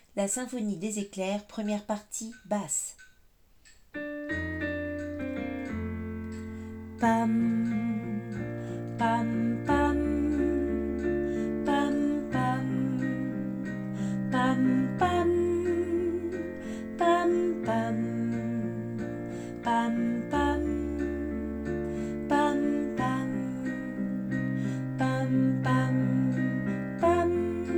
La symphonie des éclairs, première partie, basse. Pam, pam, pam, pam, pam, pam, pam, pam, pam, pam, pam, pam, pam, pam, pam, pam.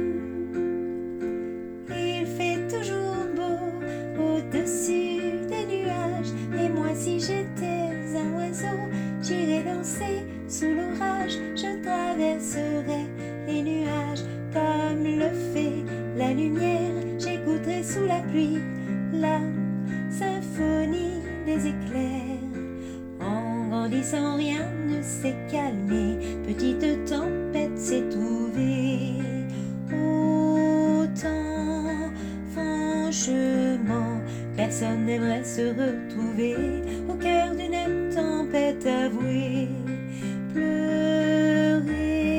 Il fait toujours beau au-dessus des nuages, et moi si j'étais un oiseau, j'irais danser sous l'orage, je traverserais les nuages comme le fait la lumière, j'écouterais sous la pluie la symphonie des éclairs. En grandissant, rien ne s'est calmé, petite tempête s'est trouvée. Autant, franchement, personne n'aimerait se retrouver au cœur d'une tempête avouée. Pleurer,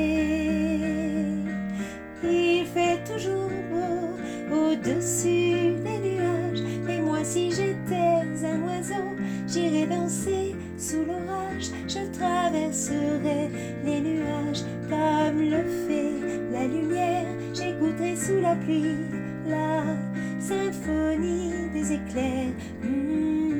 il fait toujours beau au-dessus des nuages, et moi si j'étais un oiseau, j'irais danser sous l'orage, je traverserais les nuages comme le fait la lumière, j'écouterais sous la pluie la symphonie des éclairs.